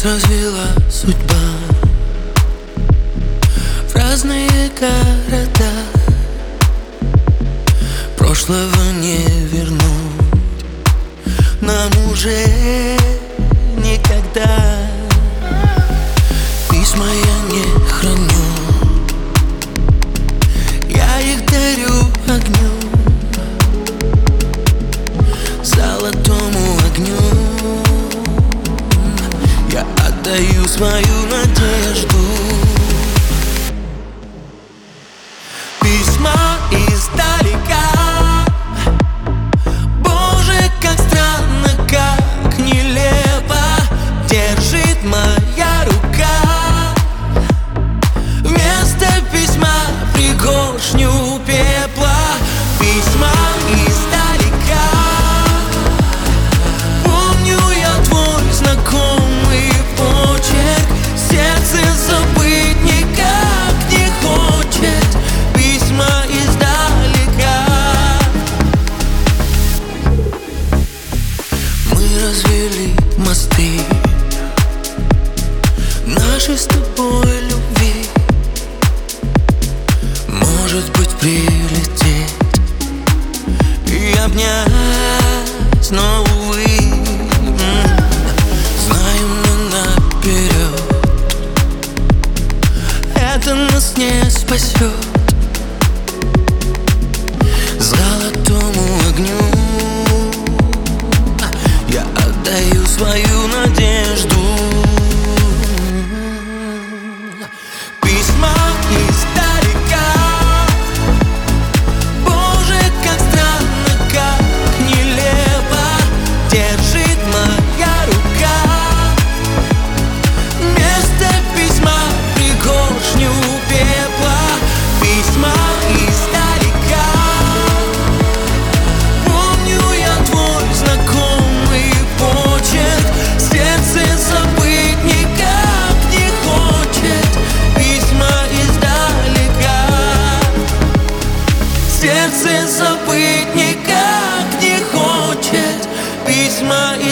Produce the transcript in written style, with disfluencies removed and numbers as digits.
развела судьба в разные города. Прошлого не вернуть нам уже никогда. Письма я не храню, я их дарю огню, золотому огню. Я отдаю свою надежду. Письма издалека. Боже, как странно, как нелепо держит моя рука. Вместо письма пригоршню пепла. Письма издалека. Помню я твой знакомый почерк. Сердце забыть никак не хочет. Письма издалека. Мы развели мосты нашей с тобой любви. Может быть, прилететь и обнять, но увы, знаем мы наперед, это нас не спасет. Золотому огню я отдаю свою надежду. Письма издалека. Боже, как странно, как нелепо держит моя рука. Вместо письма пригоршню пепла. Письма издалека. Помню я твой знакомый почерк. Сердце забыть никак не хочет. Письма издалека. Сердце забыть никак не хочет. Письма